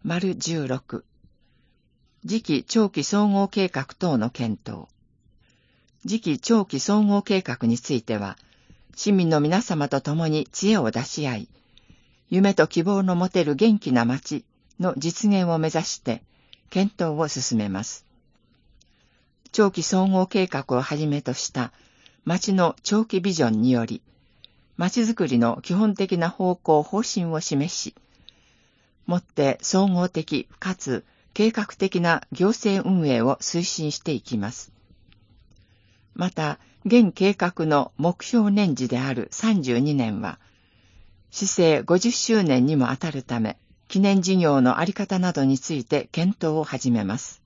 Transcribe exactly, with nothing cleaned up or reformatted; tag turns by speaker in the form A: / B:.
A: 丸じゅうろく、次期長期総合計画等の検討。次期長期総合計画については、市民の皆様と共に知恵を出し合い、夢と希望の持てる元気な町の実現を目指して検討を進めます。長期総合計画をはじめとした町の長期ビジョンにより、町づくりの基本的な方向方針を示し、もって総合的かつ計画的な行政運営を推進していきます。また、現計画の目標年次であるさんじゅうにねんは、市政ごじゅっしゅうねんにもあたるため、記念事業のあり方などについて検討を始めます。